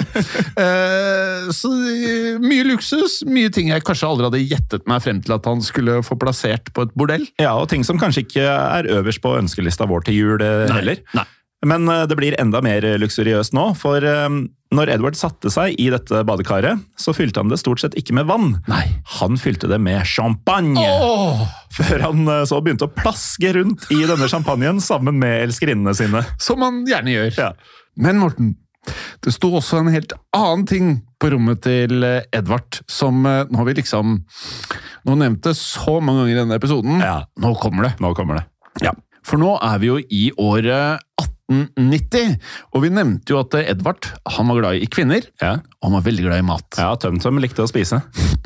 eh, så mye luksus, mye ting jeg kanskje aldri hadde gjettet meg frem til at han skulle få plassert på et bordell. Ja, og ting som kanskje ikke er øverst på ønskelista vår til jul heller. Nei, nei. Men det blir enda mer luksuriøst nå, for når Edward satte seg i dette badekaret, så fylte han det stort sett ikke med vann. Nei. Han fylte det med champagne. Oh! Før han så begynte å plaske rundt i denne champagnen sammen med elskerinnene sine. Som han gjerne gjør. Ja. Men Morten, det sto også en helt annen ting på rommet til Edward, som nå har vi liksom nå nevnte så mange ganger i denne episoden. Ja. Nå kommer det. Nå kommer det. Ja. For nå er vi jo i året atten nitti, og vi nevnte jo at Edvard, han var glad i kvinner, ja. Og han var veldig glad i mat. Ja, Tømtøm likte å spise.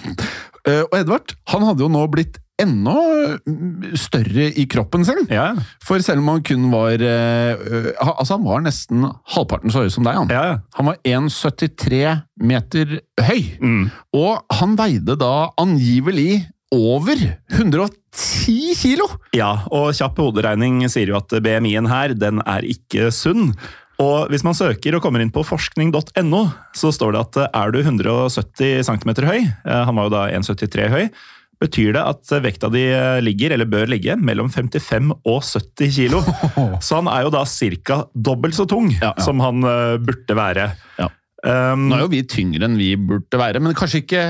Og Edvard, han hadde jo nå blitt enda større i kroppen sin. Ja. For selv om han kun var, uh, altså han var nesten halvparten så høy som deg, han. Ja. Han var en komma syttitre meter høy, mm. og han veide da angivelig over hundre og ti kilo! Ja, og kjapp hoderegning sier jo at B M I-en her, den er ikke sunn. Og hvis man søker og kommer inn på forskning punktum no, så står det at er du hundre og sytti centimeter høy, han var jo da en komma syttitre høy, betyr det at vekta di ligger, eller bør ligge, mellom femtifem og sytti kilo. Så han er jo da cirka dobbelt så tung ja, ja. Som han burde være. Ja. Um, Nå er jo vi tyngre enn vi burde være, men kanskje ikke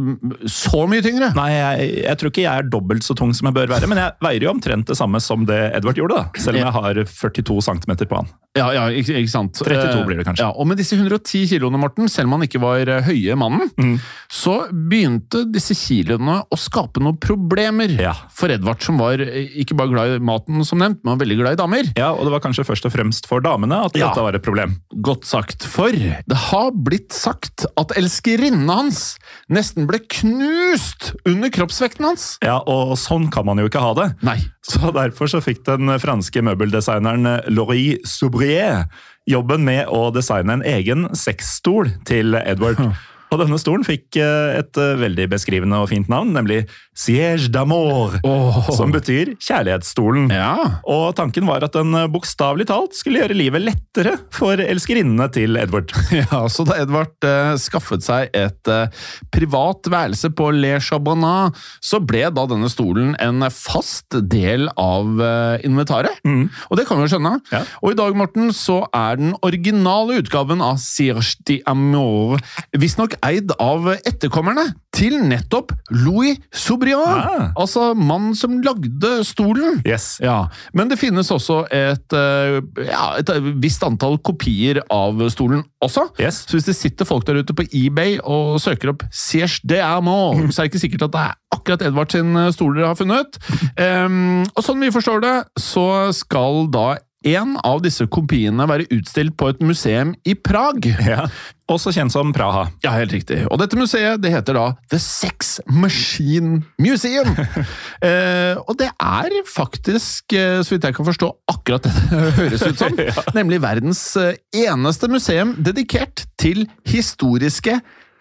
så mye tyngre. Nei, jeg, jeg tror ikke jeg er dobbelt så tung som jeg bør være, men jeg veier jo omtrent det samme som det Edward gjorde, da, selv om jeg har førtito centimeter på han. Ja, ja, ikke, ikke sant. trettito blir det kanskje. Ja, og med disse hundre og ti kiloene, Morten, selv om han ikke var høye mannen, mm. så begynte disse kiloene å skape noen problemer ja. For Edvard, som var ikke bare glad i maten, som nevnt, men var veldig glad i damer. Ja, og det var kanskje først og fremst for damene at ja. Dette var et problem. Godt sagt, for det har blitt sagt at elskerinnen hans nesten ble knust under kroppsvekten hans. Ja, og sånn kan man jo ikke ha det. Nei. Så derfor så fikk den franske møbeldesigneren Laurie Soubrier jobben med å designe en egen sexstol til Edward. Og denne stolen fikk et veldig beskrivende og fint navn, nemlig Siège d'Amour, oh. som betyr kjærlighetsstolen. Ja. Og tanken var at den bokstavelig talt skulle gjøre livet lettere for elskerinnene til Edward. Ja, så da Edward uh, skaffet seg et uh, privat værelse på Le Chabonat, så ble da denne stolen en fast del av uh, inventaret. Mm. Og det kan vi jo skjønne. Ja. Og i dag, Morten, så er den originale utgaven av Siège d'Amour visst nok eid av etterkommerne til nettopp Louis Sobriant, ah. altså mannen som lagde stolen. Yes. Ja, men det finnes også et, ja, et visst antall kopier av stolen også. Yes. Så hvis det sitter folk der ute på eBay og søker opp Siège d'Amour, så er det ikke sikkert at det er akkurat Edvard sin stol dere har funnet. Um, og sånn vi forstår det, så skal da en av disse kopiene være utstilt på et museum i Prag. Ja, også kjent som Praha. Ja, helt riktig. Og dette museet, det heter da The Sex Machine Museum. eh, og det er faktisk, så vidt jeg kan forstå, akkurat det det høres ut som. Ja. Nemlig verdens eneste museum dedikert til historiske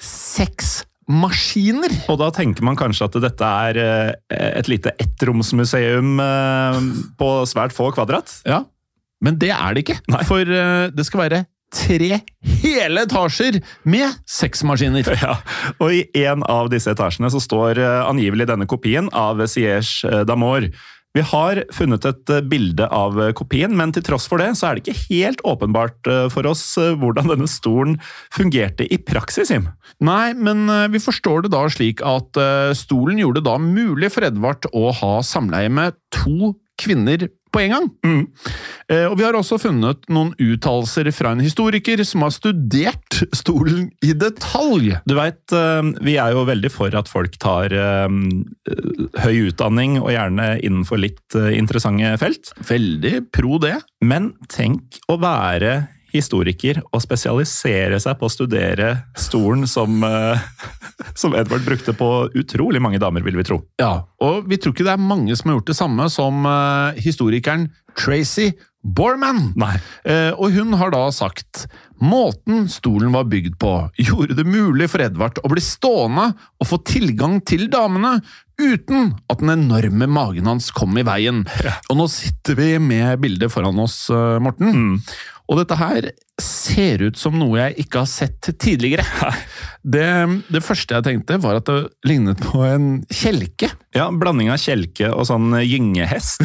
sexmaskiner. Og da tenker man kanskje at dette er et lite ettromsmuseum på svært få kvadrat? Ja. Men det er det ikke, Nei. for uh, det skal være tre hele etasjer med sexmaskiner. Ja, og i en av disse etasjene så står uh, angivelig denne kopien av Siège d'Amour. Vi har funnet et uh, bilde av uh, kopien, men til tross for det så er det ikke helt åpenbart uh, for oss uh, hvordan denne stolen fungerte i praksis, Jim. Nei, men uh, vi forstår det da slik at uh, stolen gjorde det da mulig for Edvard å ha samleie med to kvinner på en gang. Mm. Eh, og vi har også funnet noen uttalelser fra en historiker som har studert stolen i detalj. Du vet, uh, vi er jo veldig for at folk tar uh, høy utdanning, og gjerne innenfor litt uh, interessante felt. Veldig pro det. Men tenk å være historiker og spesialisere seg på å studere stolen som, uh, som Edward brukte på utrolig mange damer, vil vi tro. Ja, og vi tror ikke det er mange som har gjort det samme som uh, historikeren Tracy Borman. Nei. Uh, og hun har da sagt, måten stolen var bygd på gjorde det mulig for Edvard å bli stående og få tilgang til damene uten at den enorme magen hans kom i veien. Ja. Og nå sitter vi med bildet foran oss, uh, Morten. Mm. Og dette her ser ut som noe jeg ikke har sett tidligere. Det, det første jeg tenkte var at det lignet på en kjelke. Ja, blanding av kjelke og sånn gyngehest.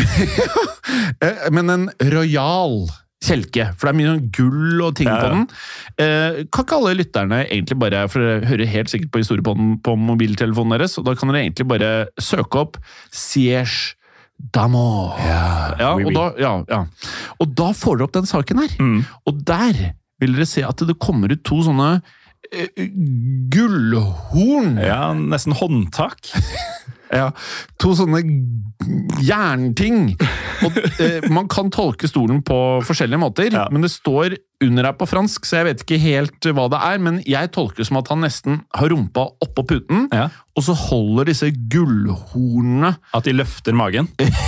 Men en royal kjelke, for det er mye gull og ting ja, ja. på den. Eh, kan ikke alle lytterne egentlig bare, for dere hører helt sikkert på historie på, den, på mobiltelefonen deres, og da kan dere egentlig bare søke opp Siège d'Amour. Ja, ja, oui, og, oui. da, ja, ja. og da får dere opp den saken her. Mm. Og der vil dere se at det kommer ut to sånne uh, gullhorn. Ja, nesten håndtak. Ja, to sånne jernting. Og, uh, man kan tolke stolen på forskjellige måter, ja. men det står under her på fransk, så jeg vet ikke helt hva det er, men jeg tolker det som at han nesten har rumpa oppå puten, ja. og så holder disse gullhornene. At de løfter magen?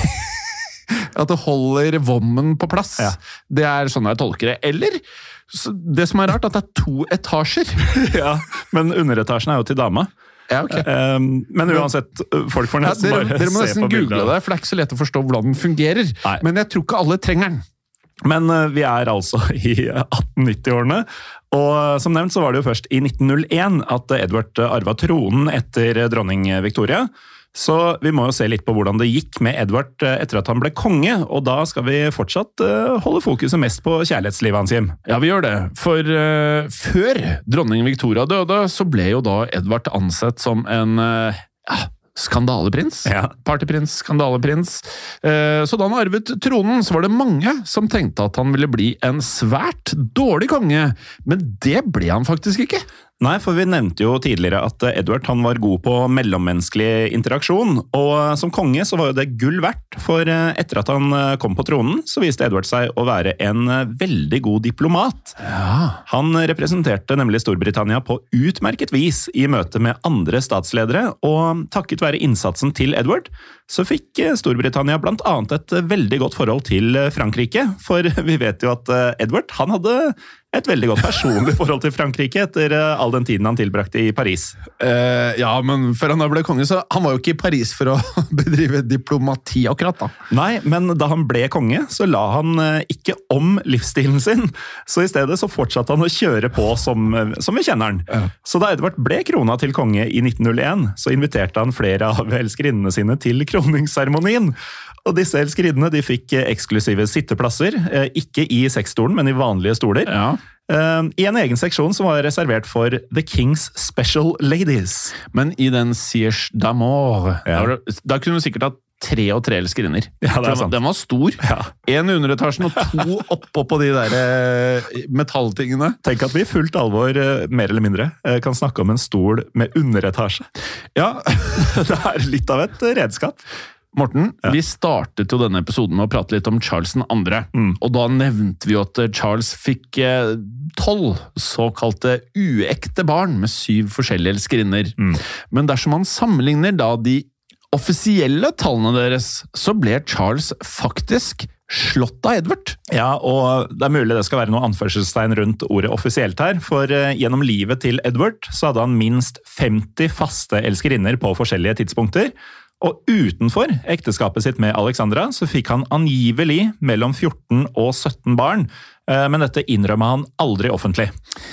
At det holder vommen på plass. Ja. Det er sånn jeg tolker det. Eller, det som er rart, at det er to etasjer. Ja, men underetasjen er jo til dama. Ja, okay. um, men uansett, folk får nesten ja, dere, bare dere må se nesten på bildet. Google det, for det er ikke så lett å forstå hvordan den fungerer. Nei. Men jeg tror ikke alle trenger den. Men uh, vi er altså i atten nitti-årene, og som nevnt så var det jo først i nitten null én at Edward arva tronen etter dronning Victoria. Så vi må jo se litt på hvordan det gikk med Edward etter at han ble konge, og da skal vi fortsatt uh, holde fokuset mest på kjærlighetslivet hans, Jim. Ja, vi gjør det. For uh, før dronning Victoria døde, så ble jo da Edward ansett som en uh, ja, skandaleprins. Ja. Partyprins, skandaleprins. Uh, så da han arvet tronen, så var det mange som tenkte at han ville bli en svært dårlig konge, men det ble han faktisk ikke. Nei, for vi nevnte jo tidligere at Edward han var god på mellommenneskelig interaksjon, og som konge så var jo det gull verdt, for etter at han kom på tronen, så viste Edward seg å være en veldig god diplomat. Ja. Han representerte nemlig Storbritannia på utmerket vis i møte med andre statsledere, og takket være innsatsen til Edward, så fikk Storbritannia blant annet et veldig godt forhold til Frankrike, for vi vet jo at Edward han hadde et veldig godt personlig forhold til Frankrike etter all den tiden han tilbrakte i Paris. Uh, ja, men før han da ble konge, så han var jo ikke i Paris for å bedrive diplomati akkurat da. Nei, men da han ble konge, så la han ikke om livsstilen sin, så i stedet så fortsatte han å kjøre på som, som vi kjenner han. Ja. Så da Edvard ble krona til konge i nitten null en, så inviterte han flere av elskerinnene sine til kroningsseremonien. Og disse elskerinnene de fikk eksklusive sitteplasser, ikke i sexstolen, men i vanlige stoler. Ja. I en egen seksjon som var reservert for The King's Special Ladies. Men i den Siege d'Amour, ja. da, da kunne du sikkert hatt tre og tre elskerinner. Ja, det er sant. Den var stor. Ja. En i underetasjen og to oppå på de der metalltingene. Tenk at vi i fullt alvor, mer eller mindre, kan snakke om en stol med underetasje. Ja. Det er litt av et redskap. Morten, ja. Vi startet jo denne episoden med å prate litt om Charles den andre, mm. og da nevnte vi jo at Charles fikk tolv såkalte uekte barn med syv forskjellige elskerinner. Mm. Men dersom man sammenligner da de offisielle tallene deres, så ble Charles faktisk slått av Edvard. Ja, og det er mulig det skal være noe anførselstegn rundt ordet offisielt her, for gjennom livet til Edvard så hadde han minst femti faste elskerinner på forskjellige tidspunkter. Og utenfor ekteskapet sitt med Alexandra så fikk han angivelig mellom fjorten og sytten barn, men dette innrømmer han aldri offentlig.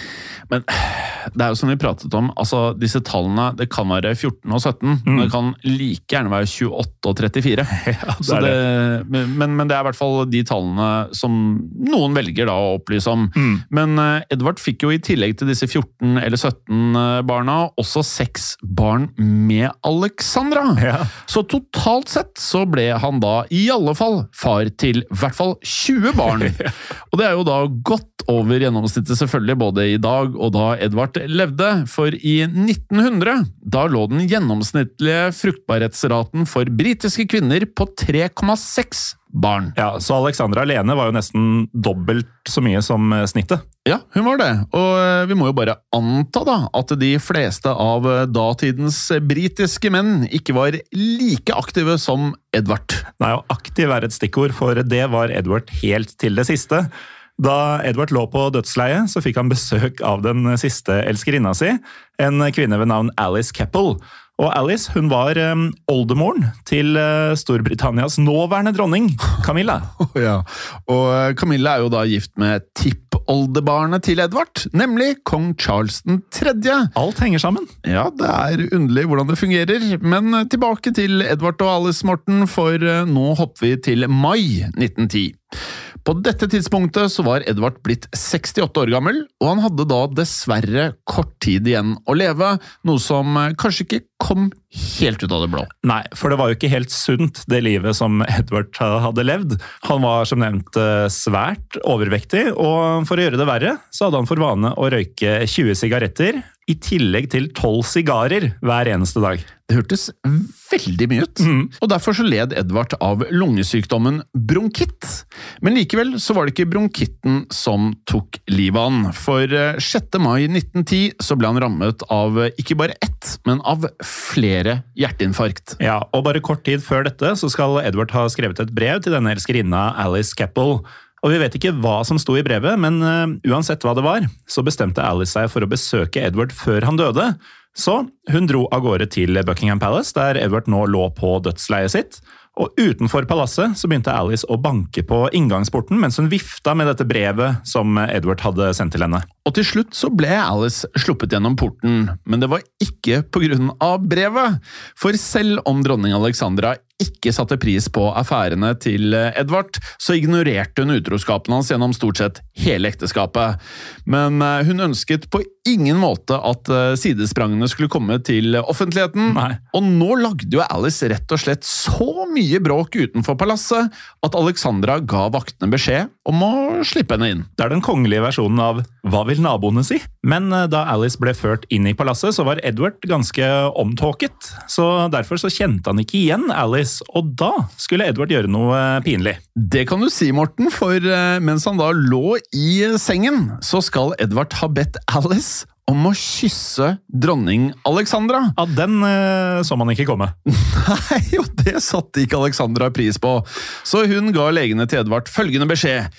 Men det er jo som vi pratet om, altså disse tallene, det kan være fjorten og sytten, mm. men det kan like gjerne være tjueåtte og trettifire. Ja, det det, det, men, men det er i hvert fall de tallene som noen velger da å opplyse om. Mm. Men Edvard fikk jo i tillegg til disse fjorten eller sytten barna også seks barn med Alexandra. Ja. Så totalt sett så ble han da i alle fall far til i hvert fall tjue barn. Ja. Og det er jo da godt over gjennomsnittet selvfølgelig både i dag og da Edvard levde, for i nitten hundre, da lå den gjennomsnittlige fruktbarhetsraten for britiske kvinner på tre komma seks barn. Ja, så Alexandra alene var jo nesten dobbelt så mye som snittet. Ja, hun var det, og vi må jo bare anta da, at de fleste av datidens britiske menn ikke var like aktive som Edvard. Nei, og aktiv er et stikkord, for det var Edvard helt til det siste. Da Edvard lå på dødsleiet, så fikk han besøk av den siste elskerinna si, en kvinne ved navn Alice Keppel. Og Alice, hun var um, oldemoren til uh, Storbritannias nåværende dronning, Camilla. Ja, og Camilla er jo da gift med tippoldebarnet til Edvard, nemlig kong Charles den tredje. Alt henger sammen. Ja, det er underlig hvordan det fungerer, men tilbake til Edvard og Alice, Morten, for uh, nå hopper vi til mai nitten ti. På dette tidspunktet så var Edvard blitt sekstiåtte år gammel, og han hadde da dessverre kort tid igjen å leve, noe som kanskje ikke kom helt ut av det blå. Nei, for det var jo ikke helt sunt det livet som Edvard hadde levd. Han var som nevnt svært overvektig, og for å gjøre det verre så hadde han for vane å røyke tjue sigaretter, i tillegg til tolv sigarer hver eneste dag. Det hørtes veldig mye ut, mm. og derfor så led Edvard av lungesykdommen bronkitt. Men likevel så var det ikke bronkitten som tok livet av han, for sjette mai nitten ti så ble han rammet av ikke bare ett, men av flere hjerteinfarkt. Ja, og bare kort tid før dette så skal Edvard ha skrevet et brev til denne elskerinna Alice Keppel. Og vi vet ikke hva som sto i brevet, men uh, uansett hva det var, så bestemte Alice seg for å besøke Edvard før han døde. Så hun dro av gårde til Buckingham Palace, der Edvard nå lå på dødsleiet sitt. Og utenfor palasset så begynte Alice å banke på inngangsporten mens hun vifta med dette brevet som Edvard hadde sendt til henne. Og til slutt så ble Alice sluppet gjennom porten, men det var ikke på grunn av brevet. For selv om dronning Alexandra ikke satte pris på affærene til Edvard, så ignorerte hun utroskapen hans gjennom stort sett hele ekteskapet. Men hun ønsket på ingen måte at sidesprangene skulle komme til offentligheten. Nei. Og nå lagde jo Alice rett og slett så mye bråk utenfor palasset at Alexandra ga vaktene beskjed om å slippe henne inn. Det er den kongelige versjonen av «Hva vil naboene si?» Men da Alice ble ført inn i palasset, så var Edvard ganske omtåket. Så derfor så kjente han ikke igjen Alice, og da skulle Edvard gjøre noe pinlig. Det kan du si, Morten, for mens han da lå i sengen, så skal Edvard ha bedt Alice om å kysse dronning Alexandra. Ja, den eh, så man ikke komme. Nei, og det satte ikke Alexandra pris på. Så hun ga legene til Edvard følgende beskjed.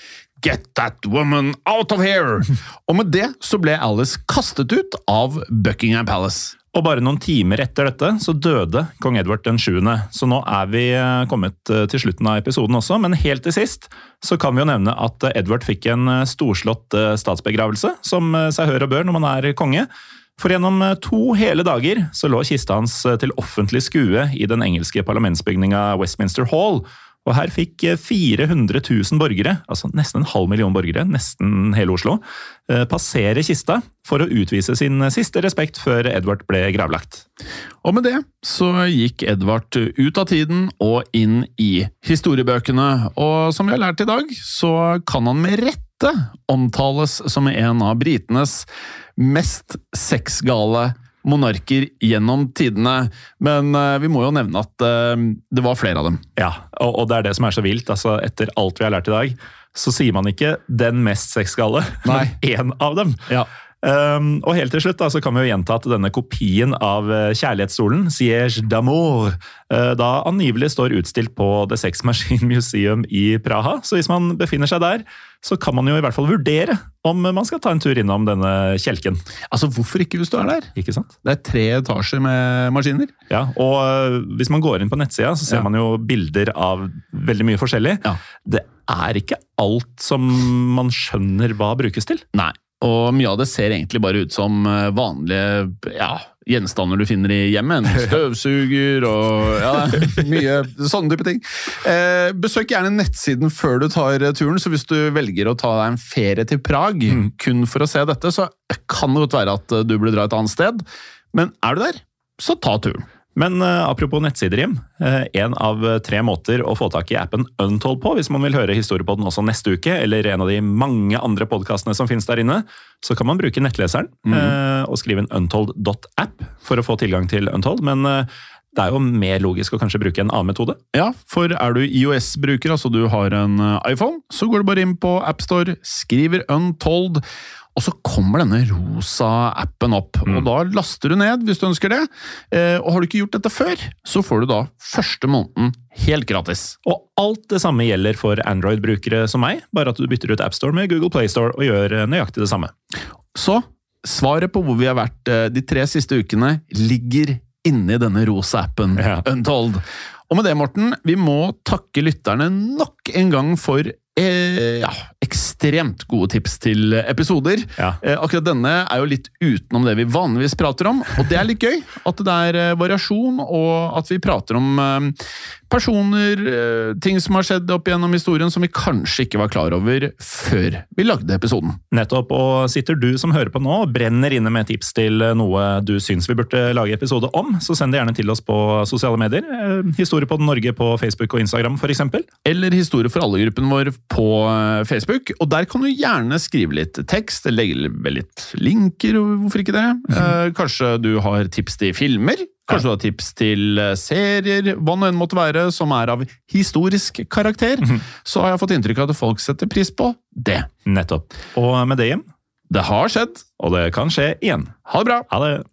Get that woman out of here! Og med det så ble Alice kastet ut av Buckingham Palace. Og bare noen timer etter dette så døde kong Edvard den sjuende. Så nå er vi kommet til slutten av episoden også, men helt til sist så kan vi jo nevne at Edvard fikk en storslått statsbegravelse, som seg hør og bør når man er konge. For gjennom to hele dager så lå kista hans til offentlig skue i den engelske parlamentsbygninga Westminster Hall. Og her fikk fire hundre tusen borgere, altså nesten en halv million borgere, nesten hele Oslo, passere kista for å utvise sin siste respekt før Edvard ble gravlagt. Og med det så gikk Edvard ut av tiden og inn i historiebøkene. Og som vi har lært i dag, så kan han med rette omtales som en av britenes mest sexgale monarker gjennom tidene, men uh, vi må jo nevne at uh, det var flere av dem. Ja, og, og det er det som er så vilt. Altså, etter alt vi har lært i dag, så sier man ikke den mest sexgale, men en av dem. Ja. Um, og helt til slutt da, så kan vi jo gjenta at denne kopien av kjærlighetsstolen, Siège d'Amour, uh, da angivelig står utstilt på The Sex Machine Museum i Praha. Så hvis man befinner seg der, så kan man jo i hvert fall vurdere om man skal ta en tur innom denne kjelken. Altså, hvorfor ikke hvis du er der? Ikke sant? Det er tre etasjer med maskiner. Ja, og uh, hvis man går inn på nettsida, så ser ja. man jo bilder av veldig mye forskjellig. Ja. Det er ikke alt som man skjønner hva brukes til. Nei. Og mye av det ser egentlig bare ut som vanlige ja, gjenstander du finner i hjemmet. En støvsuger og ja, mye sånne type ting. Eh, besøk gjerne nettsiden før du tar turen, så hvis du velger å ta deg en ferie til Prag mm. kun for å se dette, så kan det godt være at du burde dra et annet sted. Men er du der, så ta turen. Men uh, apropos nettsider, Jim, uh, en av tre måter å få tak i appen Untold på, hvis man vil høre historiepodden også neste uke, eller en av de mange andre podcastene som finnes der inne, så kan man bruke nettleseren mm. uh, og skrive en untold dot app for å få tilgang til Untold, men uh, det er jo mer logisk å kanskje bruke en annen metode. Ja, for er du iOS-bruker, altså du har en iPhone, så går du bare inn på App Store, skriver Untold, og så kommer denne rosa appen opp, mm. og da laster du ned hvis du ønsker det. Eh, og har du ikke gjort dette før, så får du da første måneden helt gratis. Og alt det samme gjelder for Android-brukere som meg, bare at du bytter ut App Store med Google Play Store og gjør nøyaktig det samme. Så svaret på hvor vi har vært de tre siste ukene ligger inne i denne rosa appen, ja. Untold. Og med det, Morten, vi må takke lytterne nok en gang for Eh, ja, ekstremt gode tips til episoder. Ja. Eh, akkurat denne er jo litt utenom det vi vanligvis prater om, og det er litt gøy at det er eh, variasjon, og at vi prater om eh, personer, eh, ting som har skjedd opp gjennom historien som vi kanskje ikke var klar over før vi lagde episoden. Nettopp, og sitter du som hører på nå og brenner inne med tips til noe du syns vi burde lage episode om, så send det gjerne til oss på sosiale medier. Eh, Historiepodden Norge på Facebook og Instagram for eksempel. Eller Historie for alle-gruppen vår på Facebook, og der kan du gjerne skrive litt tekst, legge litt linker, hvorfor ikke det? Eh, kanskje du har tips til filmer, kanskje du har tips til serier, hva nå enn måtte være, som er av historisk karakter, så har jeg fått inntrykk av at folk setter pris på det. Nettopp. Og med det, Jim? Det har skjedd. Og det kan skje igjen. Ha det bra. Ha det.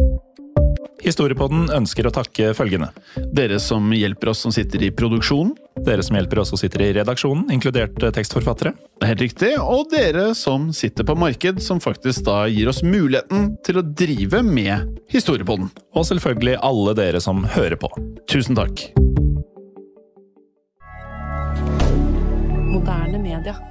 Historiepodden ønsker å takke følgende. Dere som hjelper oss som sitter i produksjonen. Dere som hjelper oss som sitter i redaksjonen, inkludert tekstforfattere. Det er helt riktig, og dere som sitter på marked, som faktisk da gir oss muligheten til å drive med Historiepodden. Og selvfølgelig alle dere som hører på. Tusen takk. Moderne media.